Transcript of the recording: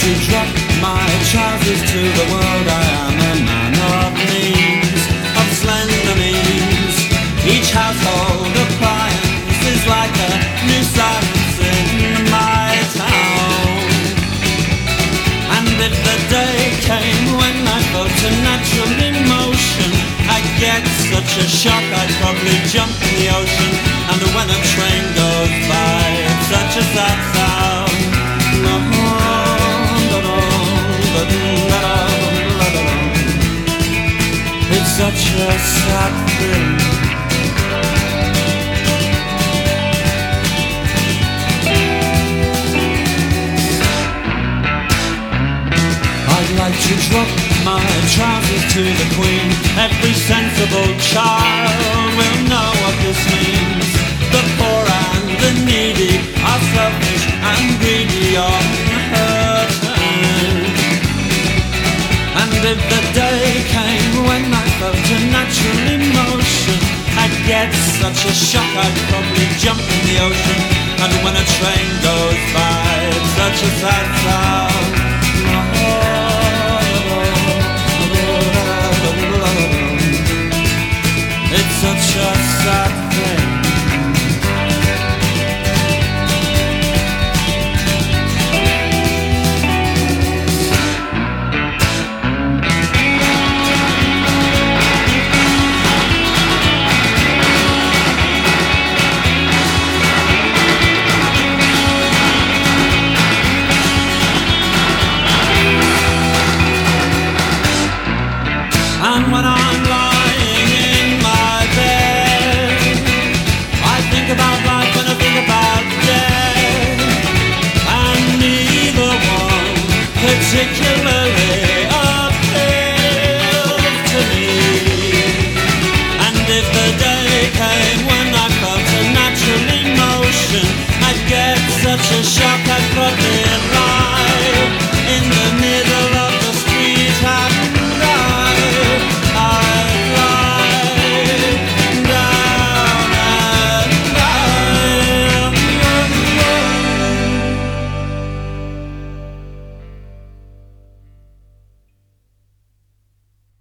to drop my trousers to the world. I am a man of means, of slender means. Each household appliance is like a new silence in my town. And if the day came when I felt a natural emotion, I'd get such a shock I'd probably jump in the ocean. And when a train goes by, it's such a sad sound. It's such a sad thing. I'd like to drop my trousers to the Queen. Every sensible child will know what this means. The poor and the needy are selfish and greedy on her turn. And if the day came when I felt a natural emotion, I'd get such a shock I'd probably jump in the ocean. And when a train goes by, it's such a sad sound. It's such a sad